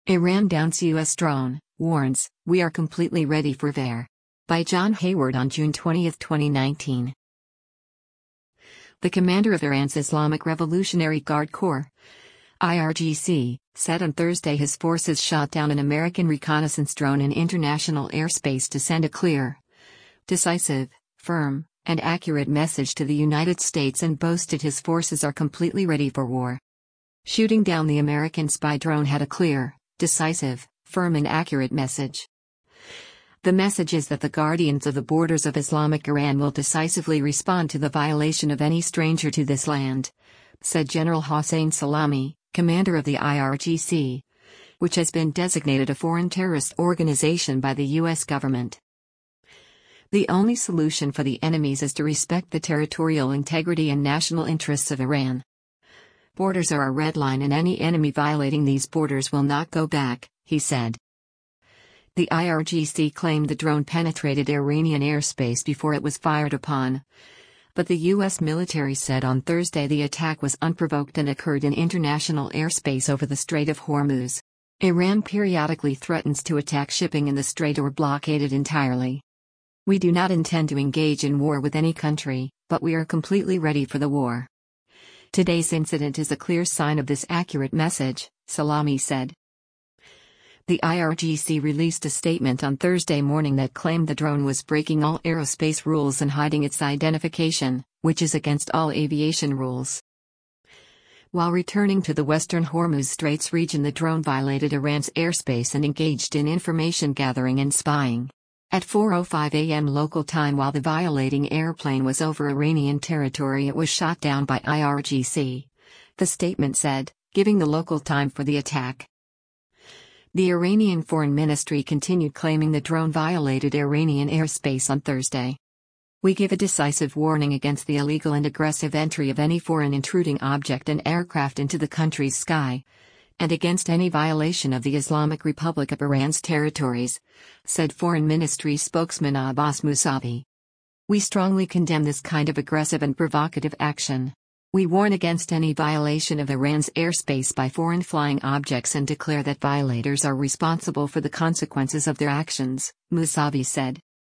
Iran downs U.S. drone, warns, "We are completely ready for war." By John Hayward on June 20, 2019. The commander of Iran's Islamic Revolutionary Guard Corps, IRGC, said on Thursday his forces shot down an American reconnaissance drone in international airspace to send a clear, decisive, firm, and accurate message to the United States and boasted his forces are completely ready for war. Shooting down the American spy drone had a clear, decisive, firm and accurate message. The message is that the guardians of the borders of Islamic Iran will decisively respond to the violation of any stranger to this land, said General Hossein Salami, commander of the IRGC, which has been designated a foreign terrorist organization by the U.S. government. The only solution for the enemies is to respect the territorial integrity and national interests of Iran. Borders are a red line and any enemy violating these borders will not go back, he said. The IRGC claimed the drone penetrated Iranian airspace before it was fired upon. But the U.S. military said on Thursday the attack was unprovoked and occurred in international airspace over the Strait of Hormuz. Iran periodically threatens to attack shipping in the strait or blockade it entirely. "We do not intend to engage in war with any country, but we are completely ready for the war. Today's incident is a clear sign of this accurate message," Salami said. The IRGC released a statement on Thursday morning that claimed the drone was breaking all aerospace rules and hiding its identification, which is against all aviation rules. While returning to the western Hormuz Straits region, the drone violated Iran's airspace and engaged in information gathering and spying. At 4:05 a.m. local time, while the violating airplane was over Iranian territory, it was shot down by IRGC, the statement said, giving the local time for the attack. The Iranian Foreign Ministry continued claiming the drone violated Iranian airspace on Thursday. "We give a decisive warning against the illegal and aggressive entry of any foreign intruding object and aircraft into the country's sky, and against any violation of the Islamic Republic of Iran's territories," said Foreign Ministry spokesman Abbas Mousavi. "We strongly condemn this kind of aggressive and provocative action. We warn against any violation of Iran's airspace by foreign flying objects and declare that violators are responsible for the consequences of their actions," Mousavi said.